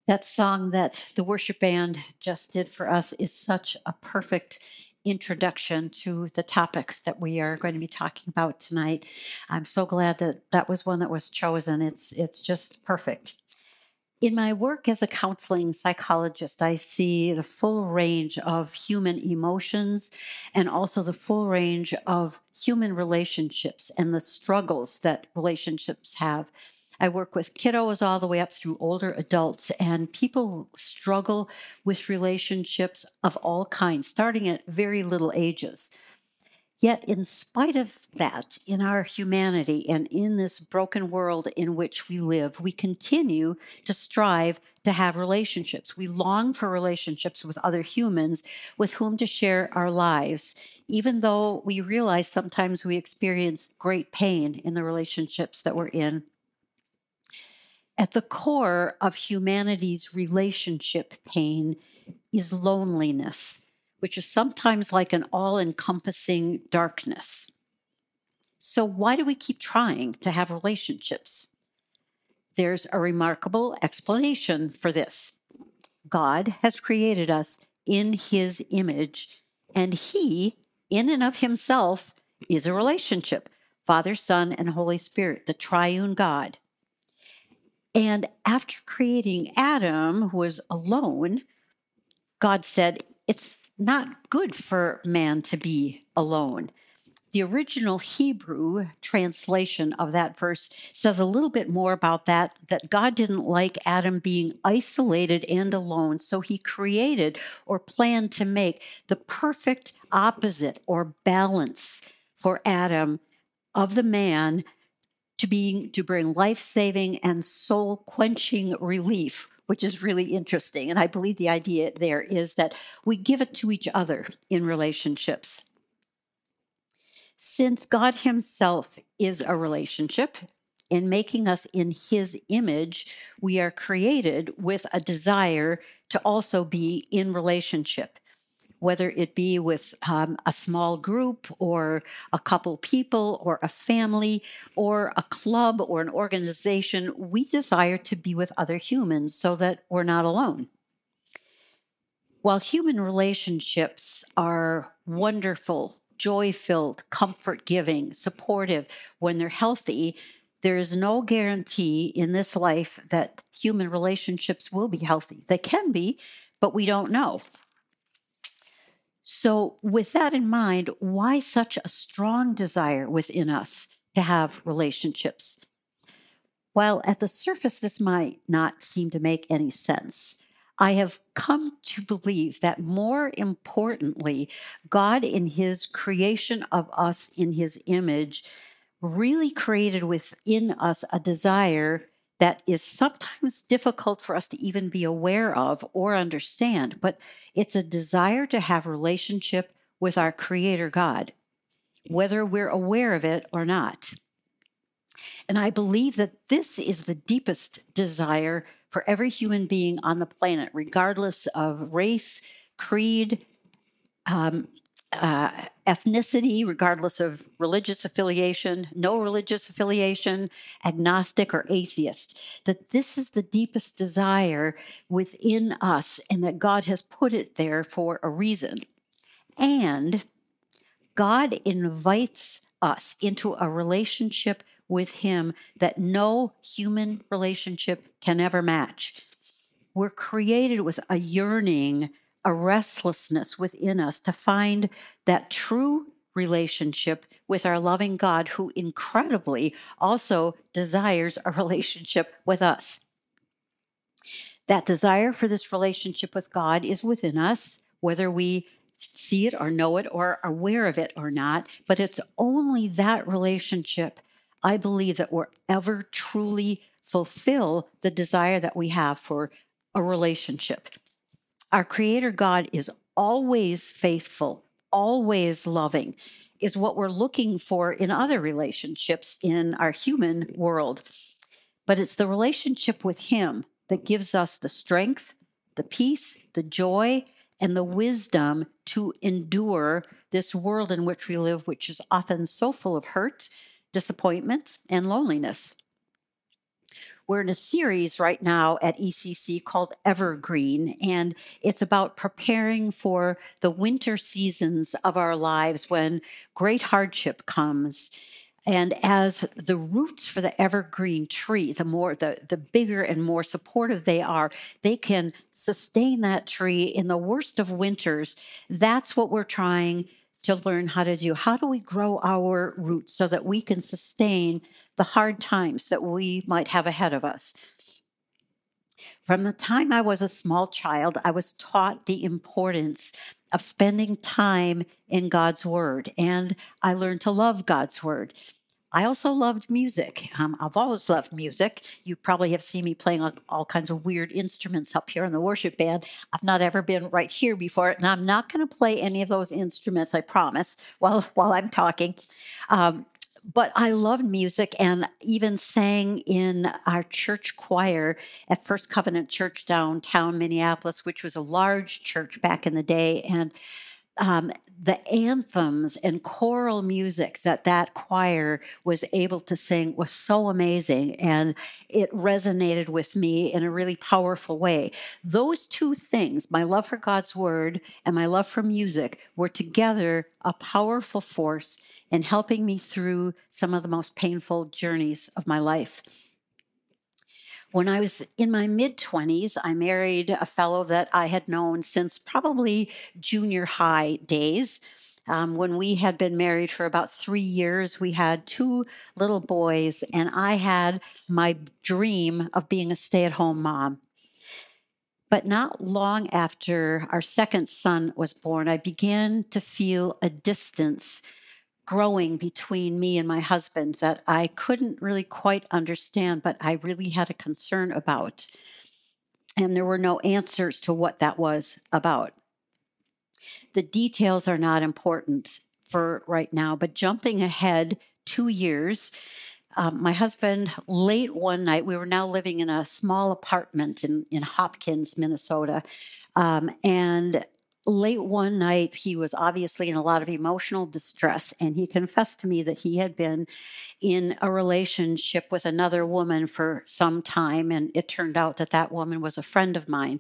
That song that the worship band just did for us is such a perfect introduction to the topic that we are going to be talking about tonight. I'm so glad that that was one that was chosen. It's just perfect. In my work as a counseling psychologist, I see the full range of human emotions and also the full range of human relationships and the struggles that relationships have. I work with kiddos all the way up through older adults, and people struggle with relationships of all kinds, starting at very little ages. Yet, in spite of that, in our humanity and in this broken world in which we live, we continue to strive to have relationships. We long for relationships with other humans with whom to share our lives, even though we realize sometimes we experience great pain in the relationships that we're in. At the core of humanity's relationship pain is loneliness, which is sometimes like an all encompassing darkness. So, why do we keep trying to have relationships? There's a remarkable explanation for this. God has created us in his image, and he, in and of himself, is a relationship. Father, Son, and Holy Spirit, the triune God. And after creating Adam, who was alone, God said, it's not good for man to be alone. The original Hebrew translation of that verse says a little bit more about that God didn't like Adam being isolated and alone, so he created or planned to make the perfect opposite or balance for Adam of the man to bring life-saving and soul-quenching relief, which is really interesting. And I believe the idea there is that we give it to each other in relationships. Since God Himself is a relationship, in making us in His image, we are created with a desire to also be in relationship, whether it be with a small group or a couple people or a family or a club or an organization. We desire to be with other humans so that we're not alone. While human relationships are wonderful, joy filled, comfort giving, supportive when they're healthy, there is no guarantee in this life that human relationships will be healthy. They can be, but we don't know. So, with that in mind, why such a strong desire within us to have relationships? While at the surface, this might not seem to make any sense, I have come to believe that more importantly, God, in His creation of us in His image, really created within us a desire that is sometimes difficult for us to even be aware of or understand, but it's a desire to have relationship with our Creator God, whether we're aware of it or not. And I believe that this is the deepest desire for every human being on the planet, regardless of race, creed, um, ethnicity, regardless of religious affiliation, no religious affiliation, agnostic or atheist, that this is the deepest desire within us and that God has put it there for a reason. And God invites us into a relationship with Him that no human relationship can ever match. We're created with a yearning, a restlessness within us to find that true relationship with our loving God, who incredibly also desires a relationship with us. That desire for this relationship with God is within us, whether we see it or know it or are aware of it or not. But it's only that relationship, I believe, that will ever truly fulfill the desire that we have for a relationship. Our Creator God is always faithful, always loving, is what we're looking for in other relationships in our human world. But it's the relationship with Him that gives us the strength, the peace, the joy, and the wisdom to endure this world in which we live, which is often so full of hurt, disappointment, and loneliness. We're in a series right now at ECC called Evergreen, and it's about preparing for the winter seasons of our lives when great hardship comes. And as the roots for the evergreen tree, the bigger and more supportive they are, they can sustain that tree in the worst of winters. That's what we're trying to learn how to do. How do we grow our roots so that we can sustain the hard times that we might have ahead of us? From the time I was a small child, I was taught the importance of spending time in God's Word, and I learned to love God's Word. I also loved music. I've always loved music. You probably have seen me playing all kinds of weird instruments up here in the worship band. I've not ever been right here before, and I'm not going to play any of those instruments, I promise, while I'm talking. Um, but I loved music and even sang in our church choir at First Covenant Church downtown Minneapolis, which was a large church back in the day. And um, the anthems and choral music that choir was able to sing was so amazing, and it resonated with me in a really powerful way. Those two things, my love for God's word and my love for music, were together a powerful force in helping me through some of the most painful journeys of my life. When I was in my mid 20s, I married a fellow that I had known since probably junior high days. When we had been married for about 3 years, we had two little boys, and I had my dream of being a stay at home mom. But not long after our second son was born, I began to feel a distance growing between me and my husband that I couldn't really quite understand, but I really had a concern about. And there were no answers to what that was about. The details are not important for right now, but jumping ahead 2 years, my husband, late one night, we were now living in a small apartment in Hopkins, Minnesota. And late one night, he was obviously in a lot of emotional distress. And he confessed to me that he had been in a relationship with another woman for some time. And it turned out that that woman was a friend of mine.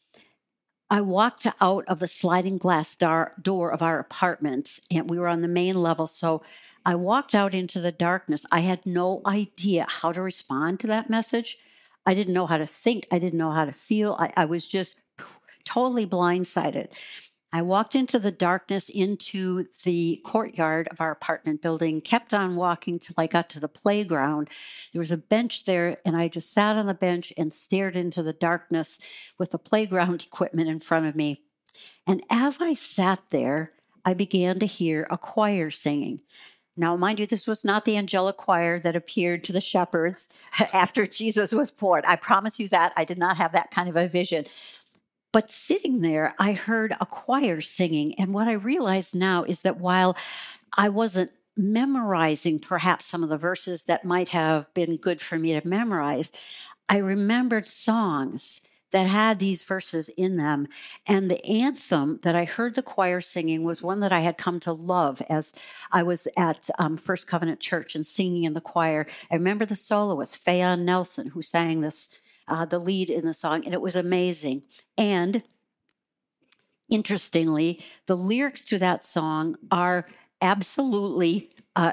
I walked out of the sliding glass door of our apartment, and we were on the main level. So I walked out into the darkness. I had no idea how to respond to that message. I didn't know how to think. I didn't know how to feel. I was just totally blindsided. I walked into the darkness into the courtyard of our apartment building, kept on walking till I got to the playground. There was a bench there, and I just sat on the bench and stared into the darkness with the playground equipment in front of me. And as I sat there, I began to hear a choir singing. Now, mind you, this was not the angelic choir that appeared to the shepherds after Jesus was born. I promise you that. I did not have that kind of a vision. But sitting there, I heard a choir singing. And what I realize now is that while I wasn't memorizing perhaps some of the verses that might have been good for me to memorize, I remembered songs that had these verses in them. And the anthem that I heard the choir singing was one that I had come to love as I was at First Covenant Church and singing in the choir. I remember the soloist, Fayon Nelson, who sang this, the lead in the song, and it was amazing. And interestingly, the lyrics to that song are absolutely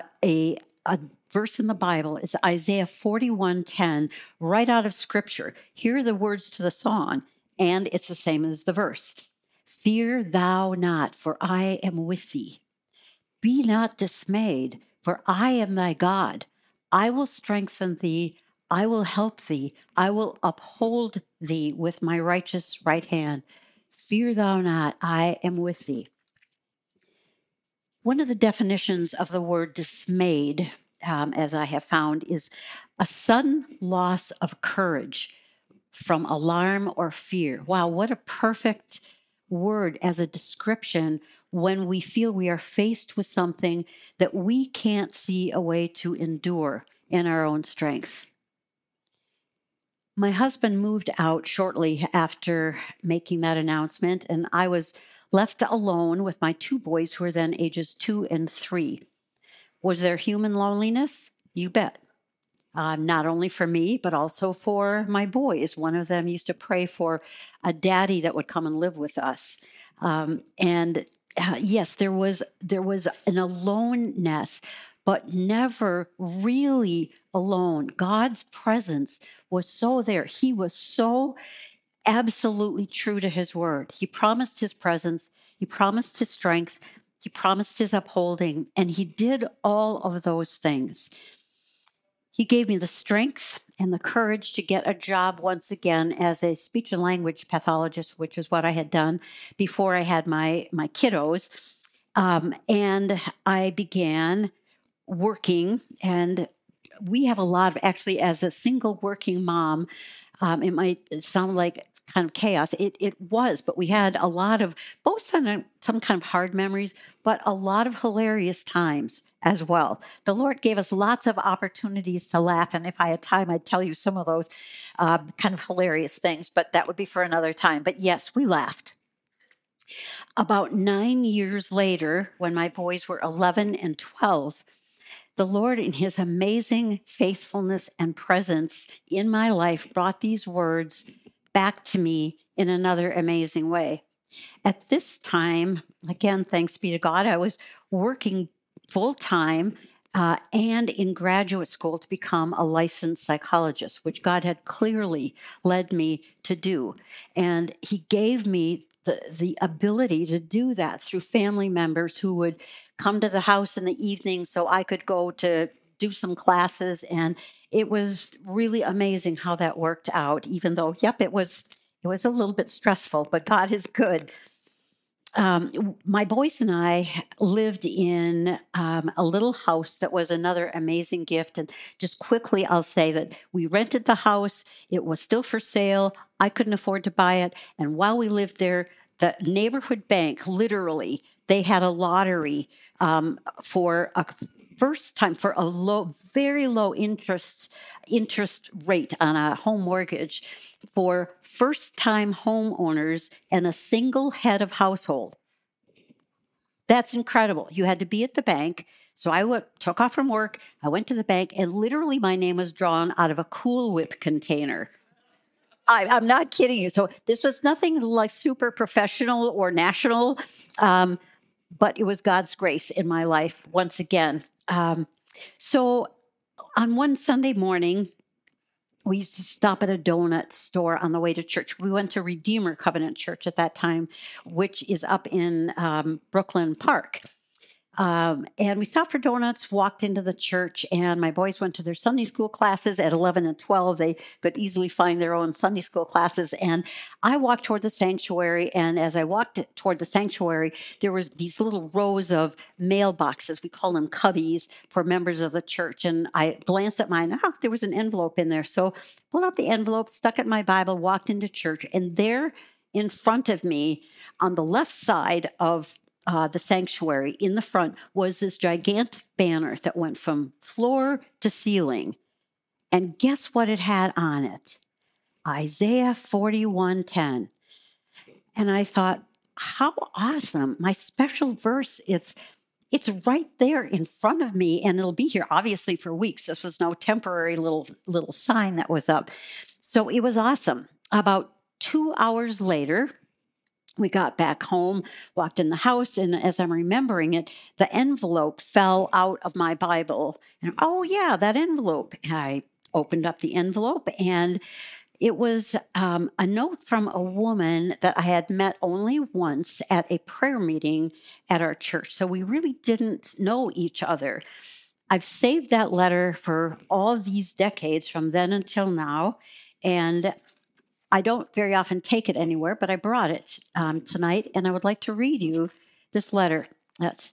a verse in the Bible. It's Isaiah 41:10, right out of Scripture. Here are the words to the song, and it's the same as the verse. Fear thou not, for I am with thee. Be not dismayed, for I am thy God. I will strengthen thee. I will help thee. I will uphold thee with my righteous right hand. Fear thou not, I am with thee. One of the definitions of the word dismayed, as I have found, is a sudden loss of courage from alarm or fear. Wow, what a perfect word as a description when we feel we are faced with something that we can't see a way to endure in our own strength. My husband moved out shortly after making that announcement, and I was left alone with my two boys, who were then ages 2 and 3. Was there human loneliness? You bet. not only for me, but also for my boys. One of them used to pray for a daddy that would come and live with us. And yes, there was an aloneness, but never really alone. God's presence was so there. He was so absolutely true to his word. He promised his presence, he promised his strength, he promised his upholding, and he did all of those things. He gave me the strength and the courage to get a job once again as a speech and language pathologist, which is what I had done before I had my kiddos. And I began working, and we have a lot of, actually, as a single working mom, it might sound like kind of chaos. It was, but we had a lot of both some kind of hard memories, but a lot of hilarious times as well. The Lord gave us lots of opportunities to laugh, and if I had time, I'd tell you some of those kind of hilarious things, but that would be for another time. But yes, we laughed. About 9 years later, when my boys were 11 and 12, the Lord, in his amazing faithfulness and presence in my life, brought these words back to me in another amazing way. At this time, again, thanks be to God, I was working full time and in graduate school to become a licensed psychologist, which God had clearly led me to do. And he gave me the ability to do that through family members who would come to the house in the evening so I could go to do some classes. And it was really amazing how that worked out, even though, yep, it was a little bit stressful, but God is good. My boys and I lived in a little house that was another amazing gift. And just quickly, I'll say that we rented the house. It was still for sale. I couldn't afford to buy it. And while we lived there, the neighborhood bank, literally, they had a lottery for a first time for a very low interest rate on a home mortgage for first time homeowners and a single head of household. That's incredible. You had to be at the bank. So took off from work. I went to the bank, and literally my name was drawn out of a Cool Whip container. I'm not kidding you. So this was nothing like super professional or national, but it was God's grace in my life once again. So on one Sunday morning, we used to stop at a donut store on the way to church. We went to Redeemer Covenant Church at that time, which is up in Brooklyn Park. And we stopped for donuts, walked into the church, and my boys went to their Sunday school classes at 11 and 12. They could easily find their own Sunday school classes. And I walked toward the sanctuary. And as I walked toward the sanctuary, there was these little rows of mailboxes. We call them cubbies for members of the church. And I glanced at mine. Oh, there was an envelope in there. So pulled out the envelope, stuck it in my Bible, walked into church. And there in front of me, on the left side of the sanctuary in the front, was this gigantic banner that went from floor to ceiling. And guess what it had on it? Isaiah 41:10. And I thought, how awesome. My special verse, it's right there in front of me, and it'll be here obviously for weeks. This was no temporary little sign that was up. So it was awesome. About 2 hours later, we got back home, walked in the house, and as I'm remembering it, the envelope fell out of my Bible. And oh, yeah, that envelope. I opened up the envelope, and it was a note from a woman that I had met only once at a prayer meeting at our church. So we really didn't know each other. I've saved that letter for all these decades from then until now. And I don't very often take it anywhere, but I brought it tonight, and I would like to read you this letter. That's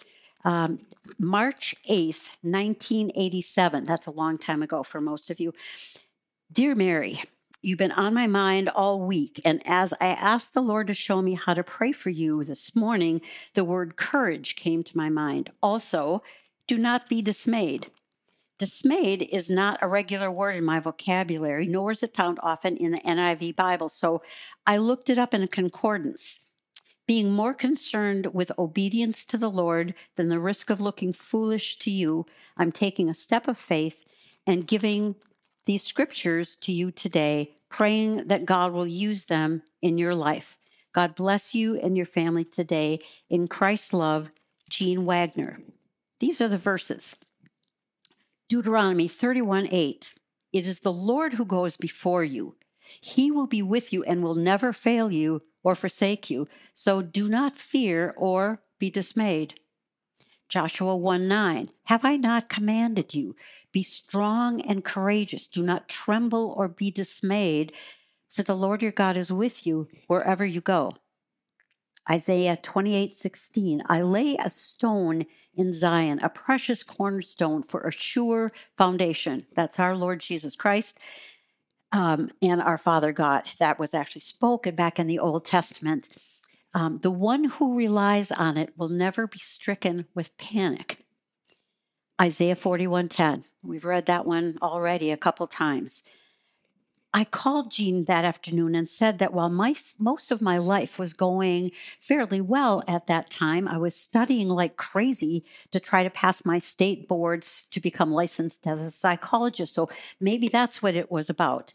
March 8th, 1987. That's a long time ago for most of you. Dear Mary, you've been on my mind all week, and as I asked the Lord to show me how to pray for you this morning, the word courage came to my mind. Also, do not be dismayed. Dismayed is not a regular word in my vocabulary, nor is it found often in the NIV Bible. So I looked it up in a concordance. Being more concerned with obedience to the Lord than the risk of looking foolish to you, I'm taking a step of faith and giving these scriptures to you today, praying that God will use them in your life. God bless you and your family today. In Christ's love, Jean Wagner. These are the verses. Deuteronomy 31:8. It is the Lord who goes before you. He will be with you and will never fail you or forsake you. So do not fear or be dismayed. Joshua 1:9. Have I not commanded you? Be strong and courageous. Do not tremble or be dismayed, for the Lord your God is with you wherever you go. Isaiah 28:16. I lay a stone in Zion, a precious cornerstone for a sure foundation. That's our Lord Jesus Christ and our Father God. That was actually spoken back in the Old Testament. The one who relies on it will never be stricken with panic. Isaiah 41:10. We've read that one already a couple times. I called Jean that afternoon and said that while most of my life was going fairly well at that time, I was studying like crazy to try to pass my state boards to become licensed as a psychologist. So maybe that's what it was about.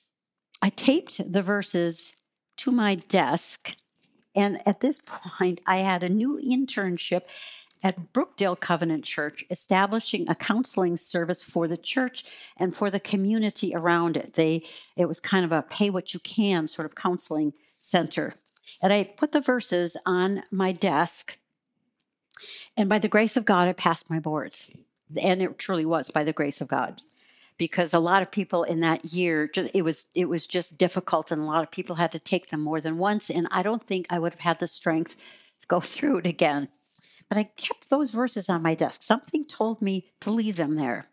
I taped the verses to my desk, and at this point, I had a new internship at Brookdale Covenant Church, establishing a counseling service for the church and for the community around it. It was kind of a pay what you can sort of counseling center. And I put the verses on my desk, and by the grace of God, I passed my boards. And it truly was by the grace of God, because a lot of people in that year, it was just difficult, and a lot of people had to take them more than once. And I don't think I would have had the strength to go through it again. But I kept those verses on my desk. Something told me to leave them there.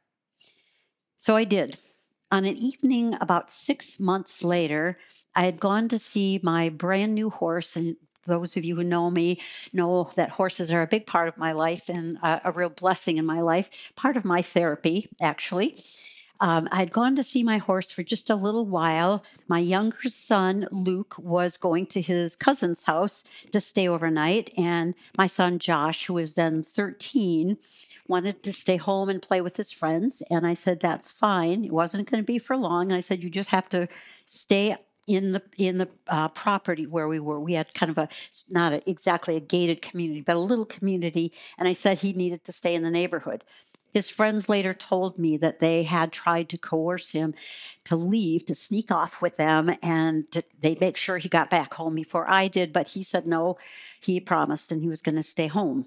So I did. On an evening about 6 months later, I had gone to see my brand new horse. And those of you who know me know that horses are a big part of my life and a real blessing in my life, part of my therapy, actually. I'd gone to see my horse for just a little while. My younger son, Luke, was going to his cousin's house to stay overnight. And my son, Josh, who was then 13, wanted to stay home and play with his friends. And I said, that's fine. It wasn't going to be for long. And I said, you just have to stay in the property where we were. We had kind of exactly a gated community, but a little community. And I said he needed to stay in the neighborhood. His friends later told me that they had tried to coerce him to leave, to sneak off with them, and they'd make sure he got back home before I did. But he said no, he promised, and he was going to stay home.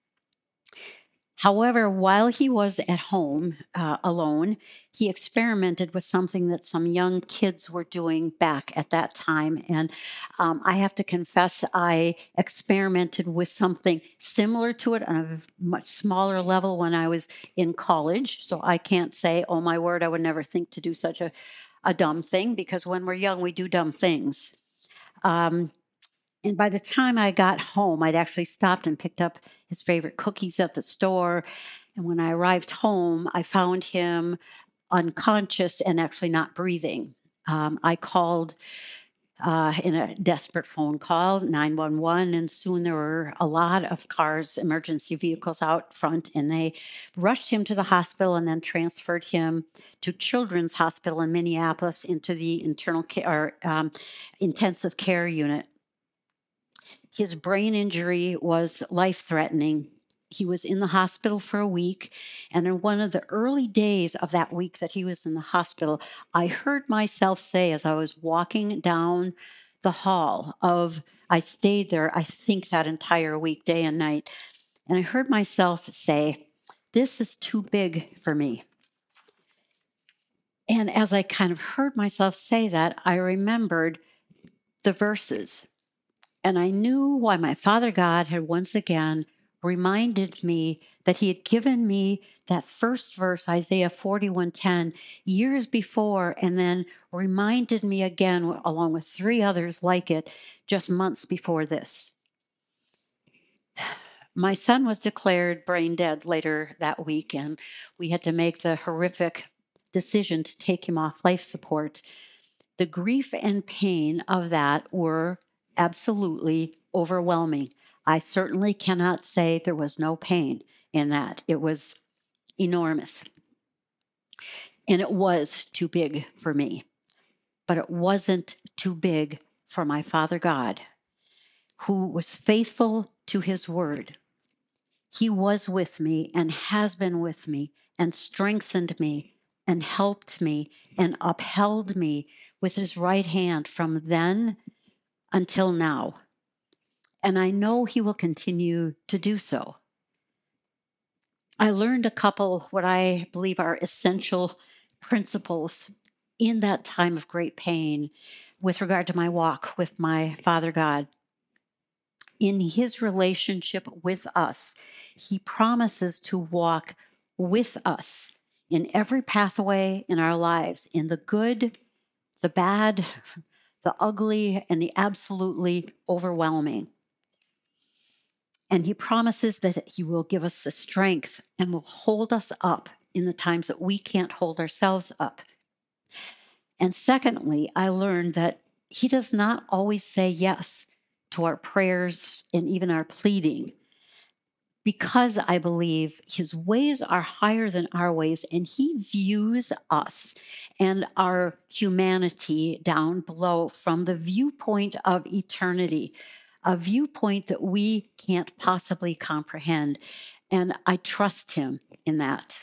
However, while he was at home alone, he experimented with something that some young kids were doing back at that time. And I have to confess, I experimented with something similar to it on a much smaller level when I was in college. So I can't say, oh my word, I would never think to do such a dumb thing, because when we're young, we do dumb things. And by the time I got home, I'd actually stopped and picked up his favorite cookies at the store. And when I arrived home, I found him unconscious and actually not breathing. I called in a desperate phone call, 911, and soon there were a lot of cars, emergency vehicles out front, and they rushed him to the hospital and then transferred him to Children's Hospital in Minneapolis into the intensive care unit. His brain injury was life-threatening. He was in the hospital for a week, and in one of the early days of that week that he was in the hospital, I heard myself say, as I was walking down the hall I stayed there, I think, that entire week, day and night, and I heard myself say, this is too big for me. And as I kind of heard myself say that, I remembered the verses. And I knew why my Father God had once again reminded me that he had given me that first verse, Isaiah 41:10, years before, and then reminded me again, along with 3 others like it, just months before this. My son was declared brain dead later that week, and we had to make the horrific decision to take him off life support. The grief and pain of that were absolutely overwhelming. I certainly cannot say there was no pain in that. It was enormous. And it was too big for me, but it wasn't too big for my Father God, who was faithful to his word. He was with me and has been with me and strengthened me and helped me and upheld me with his right hand from then until now. And I know he will continue to do so. I learned a couple, what I believe are essential principles in that time of great pain with regard to my walk with my Father God. In his relationship with us, he promises to walk with us in every pathway in our lives, in the good, the bad, the ugly, and the absolutely overwhelming. And he promises that he will give us the strength and will hold us up in the times that we can't hold ourselves up. And secondly, I learned that he does not always say yes to our prayers and even our pleading, because I believe his ways are higher than our ways, and he views us and our humanity down below from the viewpoint of eternity, a viewpoint that we can't possibly comprehend. And I trust him in that.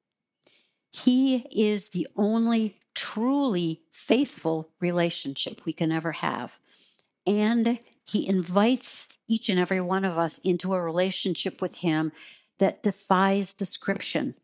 He is the only truly faithful relationship we can ever have. And he invites each and every one of us into a relationship with him that defies description.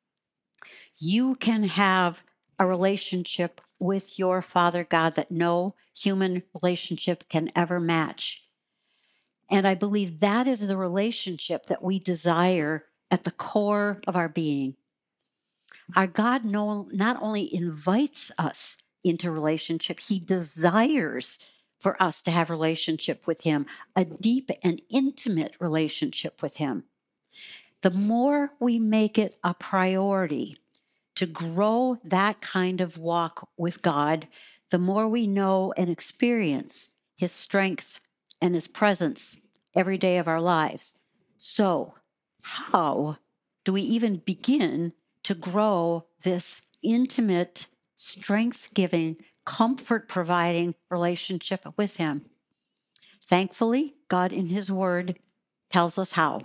You can have a relationship with your Father God that no human relationship can ever match. And I believe that is the relationship that we desire at the core of our being. Our God not only invites us into relationship, he desires for us to have relationship with him, a deep and intimate relationship with him. The more we make it a priority to grow that kind of walk with God, the more we know and experience his strength and his presence every day of our lives. So, how do we even begin to grow this intimate, strength-giving, comfort-providing relationship with him? Thankfully, God in his word tells us how.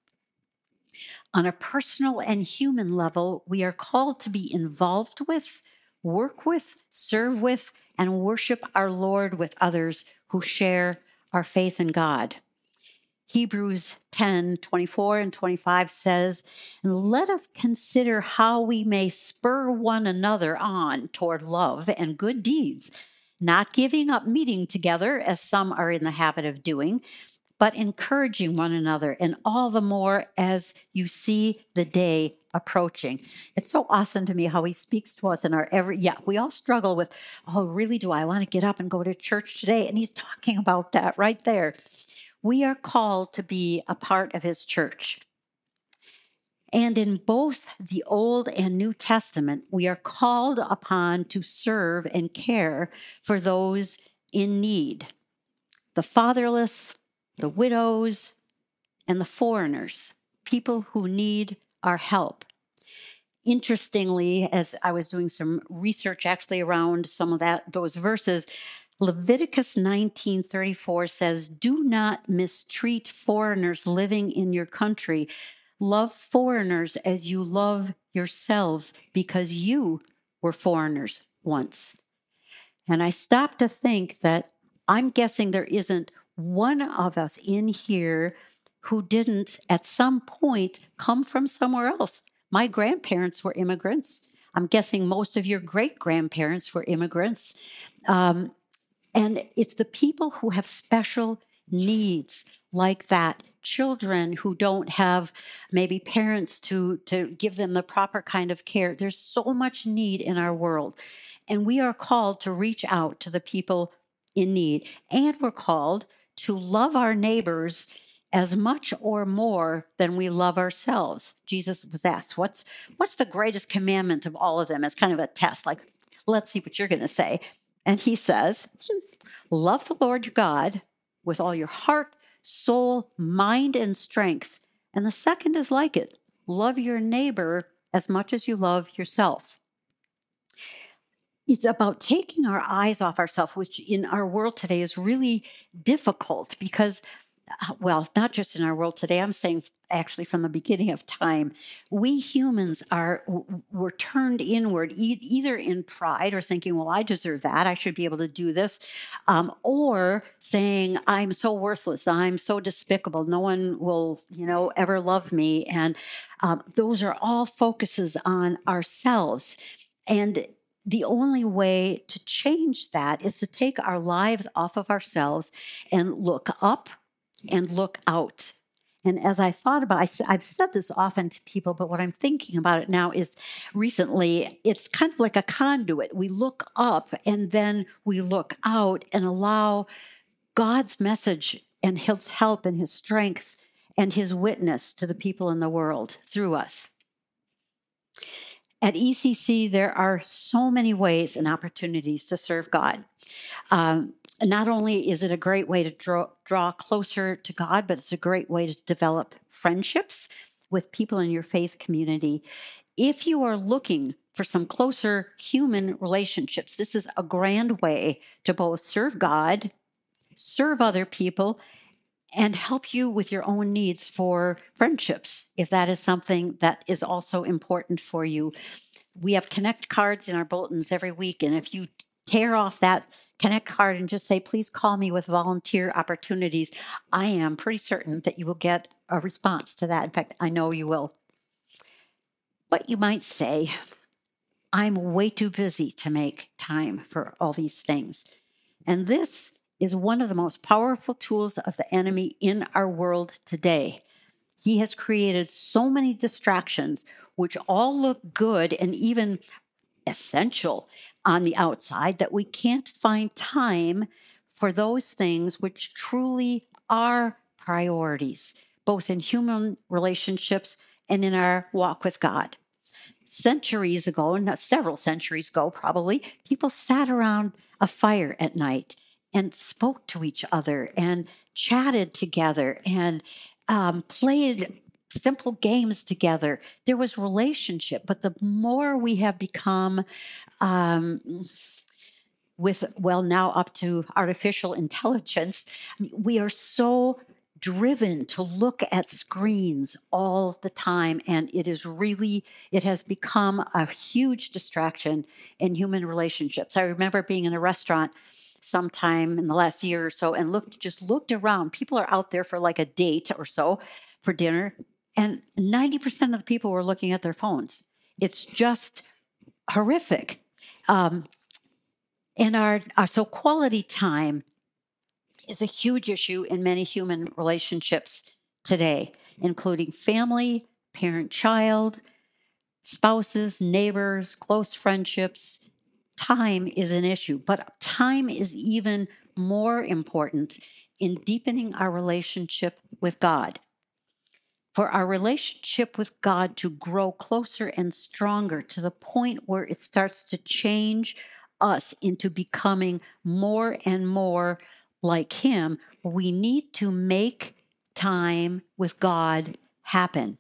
On a personal and human level, we are called to be involved with, work with, serve with, and worship our Lord with others who share our faith in God. Hebrews 10:24 and 25 says, "And let us consider how we may spur one another on toward love and good deeds, not giving up meeting together as some are in the habit of doing, but encouraging one another, and all the more as you see the day approaching." It's so awesome to me how he speaks to us in our we all struggle with, oh, really, do I want to get up and go to church today? And he's talking about that right there. We are called to be a part of his church. And in both the Old and New Testament, we are called upon to serve and care for those in need, the fatherless, the widows, and the foreigners, people who need our help. Interestingly, as I was doing some research actually around some of those verses, Leviticus 19:34 says, "Do not mistreat foreigners living in your country. Love foreigners as you love yourselves, because you were foreigners once." And I stopped to think that I'm guessing there isn't one of us in here who didn't at some point come from somewhere else. My grandparents were immigrants. I'm guessing most of your great grandparents were immigrants. And it's the people who have special needs like that, children who don't have maybe parents to give them the proper kind of care. There's so much need in our world. And we are called to reach out to the people in need. And we're called to love our neighbors as much or more than we love ourselves. Jesus was asked, what's the greatest commandment of all of them? As kind of a test, like, let's see what you're going to say. And he says, love the Lord your God with all your heart, soul, mind, and strength. And the second is like it, love your neighbor as much as you love yourself. It's about taking our eyes off ourselves, which in our world today is really difficult because, well, not just in our world today, I'm saying actually from the beginning of time, we humans we're turned inward, either in pride or thinking, well, I deserve that. I should be able to do this. Or saying, I'm so worthless. I'm so despicable. No one will, ever love me. And those are all focuses on ourselves. And the only way to change that is to take our lives off of ourselves and look up and look out. And as I thought about, I've said this often to people, but what I'm thinking about it now is recently, it's kind of like a conduit. We look up and then we look out and allow God's message and his help and his strength and his witness to the people in the world through us. At ECC, there are so many ways and opportunities to serve God. Not only is it a great way to draw closer to God, but it's a great way to develop friendships with people in your faith community. If you are looking for some closer human relationships, this is a grand way to both serve God, serve other people, and help you with your own needs for friendships, if that is something that is also important for you. We have Connect cards in our bulletins every week. And if you tear off that Connect card and just say, please call me with volunteer opportunities, I am pretty certain that you will get a response to that. In fact, I know you will. But you might say, I'm way too busy to make time for all these things. And this is one of the most powerful tools of the enemy in our world today. He has created so many distractions, which all look good and even essential on the outside, that we can't find time for those things which truly are priorities, both in human relationships and in our walk with God. Centuries ago, not several centuries ago probably, people sat around a fire at night and spoke to each other and chatted together and played simple games together. There was relationship, but the more we have become now up to artificial intelligence, we are so driven to look at screens all the time. And it has become a huge distraction in human relationships. I remember being in a restaurant sometime in the last year or so and looked around. People are out there for like a date or so for dinner. And 90% of the people were looking at their phones. It's just horrific. So quality time is a huge issue in many human relationships today, including family, parent-child, spouses, neighbors, close friendships. Time is an issue, but time is even more important in deepening our relationship with God. For our relationship with God to grow closer and stronger to the point where it starts to change us into becoming more and more like Him, we need to make time with God happen.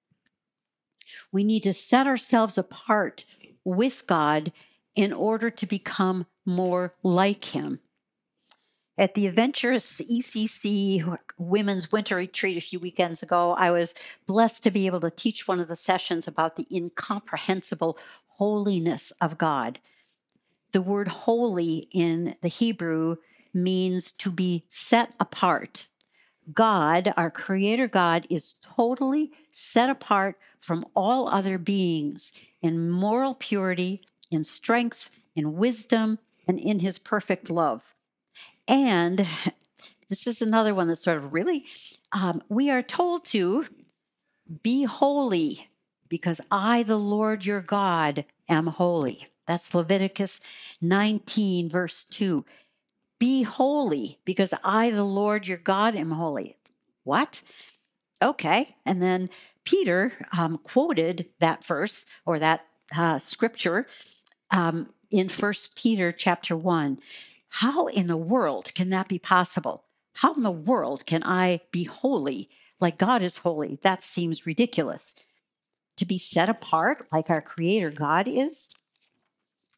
We need to set ourselves apart with God in order to become more like Him. At the Adventurous ECC Women's Winter Retreat a few weekends ago, I was blessed to be able to teach one of the sessions about the incomprehensible holiness of God. The word holy in the Hebrew means to be set apart. God, our Creator God, is totally set apart from all other beings in moral purity, in strength, in wisdom, and in His perfect love. And this is another one that's sort of really, we are told to be holy because I, the Lord your God, am holy. That's Leviticus 19, verse 2. Be holy because I, the Lord your God, am holy. What? Okay. And then Peter quoted that verse or that scripture in 1 Peter chapter 1. How in the world can that be possible? How in the world can I be holy like God is holy? That seems ridiculous. To be set apart like our Creator God is?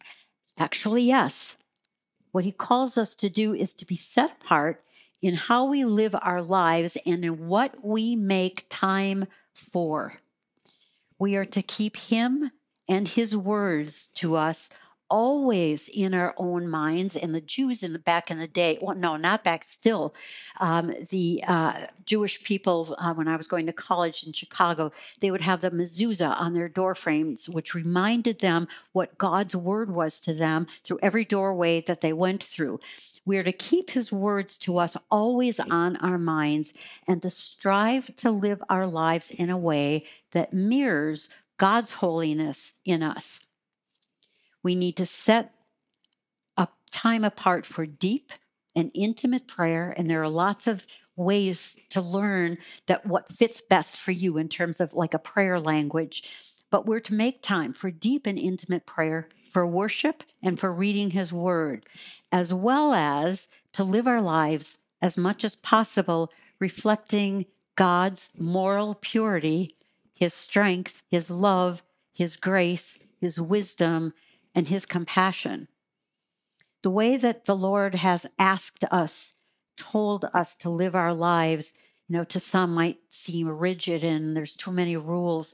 Actually, yes. What he calls us to do is to be set apart in how we live our lives and in what we make time for. We are to keep him and his words to us always in our own minds. And the Jews in the back in the day, well, no, not back still, the Jewish people, when I was going to college in Chicago, they would have the mezuzah on their door frames, which reminded them what God's word was to them through every doorway that they went through. We are to keep his words to us always on our minds and to strive to live our lives in a way that mirrors God's holiness in us. We need to set a time apart for deep and intimate prayer, and there are lots of ways to learn that what fits best for you in terms of like a prayer language. But we're to make time for deep and intimate prayer, for worship, and for reading his word, as well as to live our lives as much as possible reflecting God's moral purity, his strength, his love, his grace, his wisdom, and his compassion. The way that the Lord has asked us, told us to live our lives, to some might seem rigid and there's too many rules.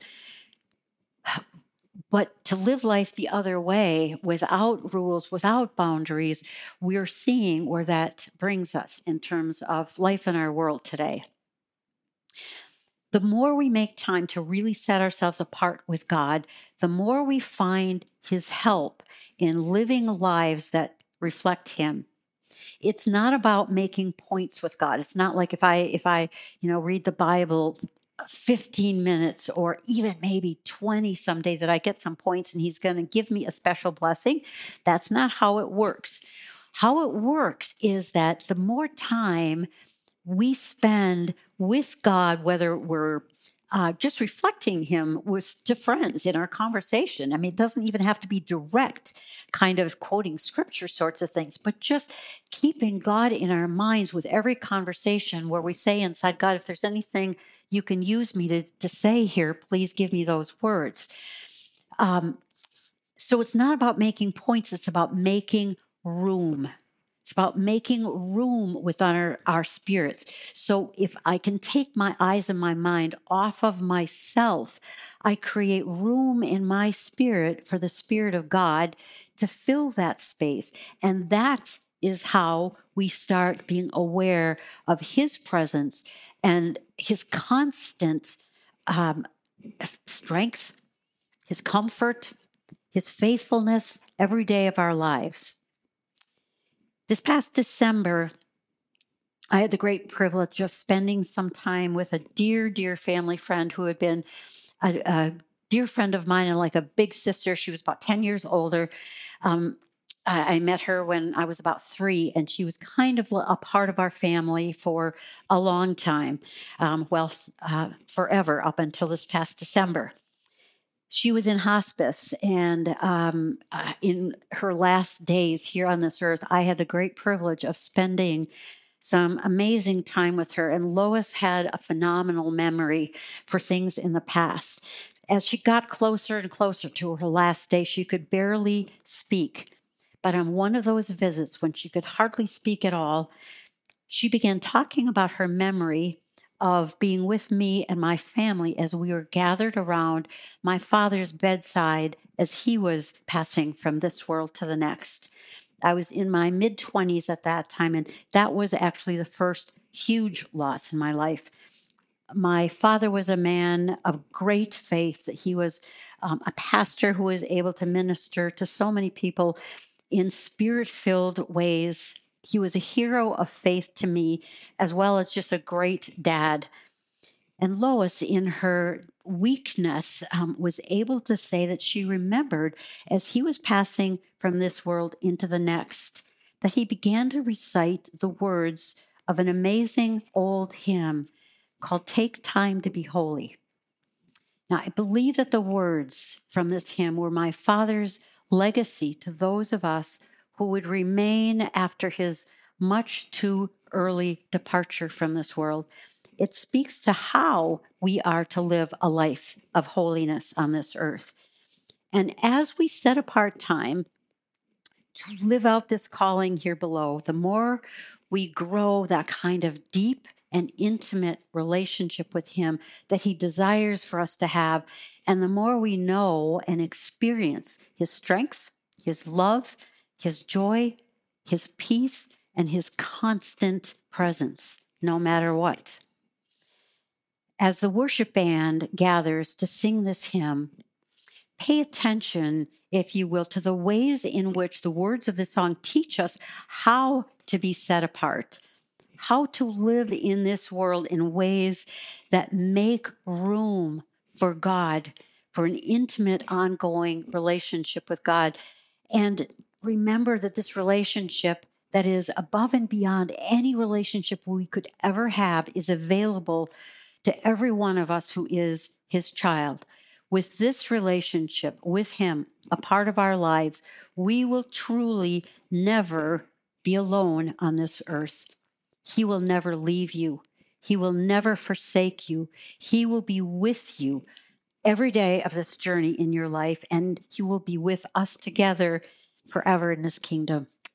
But to live life the other way, without rules, without boundaries, we're seeing where that brings us in terms of life in our world today. The more we make time to really set ourselves apart with God, the more we find his help in living lives that reflect him. It's not about making points with God. It's not like if I read the Bible 15 minutes or even maybe 20 someday that I get some points and he's going to give me a special blessing. That's not how it works. How it works is that the more time we spend with God, whether we're just reflecting him to friends in our conversation. I mean, it doesn't even have to be direct kind of quoting scripture sorts of things, but just keeping God in our minds with every conversation where we say inside, God, if there's anything you can use me to say here, please give me those words. So it's not about making points, it's about making room. It's about making room within our spirits. So if I can take my eyes and my mind off of myself, I create room in my spirit for the Spirit of God to fill that space. And that is how we start being aware of his presence and his constant strength, his comfort, his faithfulness every day of our lives. This past December, I had the great privilege of spending some time with a dear, dear family friend who had been a dear friend of mine and like a big sister. She was about 10 years older. I met her when I was about 3, and she was kind of a part of our family for a long time. Forever up until this past December. She was in hospice, and in her last days here on this earth, I had the great privilege of spending some amazing time with her. And Lois had a phenomenal memory for things in the past. As she got closer and closer to her last day, she could barely speak. But on one of those visits, when she could hardly speak at all, she began talking about her memory of being with me and my family as we were gathered around my father's bedside as he was passing from this world to the next. I was in my mid-20s at that time, and that was actually the first huge loss in my life. My father was a man of great faith. He was a pastor who was able to minister to so many people in spirit-filled ways. He was a hero of faith to me, as well as just a great dad. And Lois, in her weakness, was able to say that she remembered as he was passing from this world into the next, that he began to recite the words of an amazing old hymn called Take Time to Be Holy. Now, I believe that the words from this hymn were my father's legacy to those of us who would remain after his much too early departure from this world. It speaks to how we are to live a life of holiness on this earth. And as we set apart time to live out this calling here below, the more we grow that kind of deep and intimate relationship with Him that He desires for us to have, and the more we know and experience His strength, His love, His joy, His peace, and His constant presence, no matter what. As the worship band gathers to sing this hymn, pay attention, if you will, to the ways in which the words of the song teach us how to be set apart, how to live in this world in ways that make room for God, for an intimate, ongoing relationship with God. And remember that this relationship that is above and beyond any relationship we could ever have is available to every one of us who is His child. With this relationship with Him, a part of our lives, we will truly never be alone on this earth. He will never leave you. He will never forsake you. He will be with you every day of this journey in your life, and He will be with us together forever in His kingdom.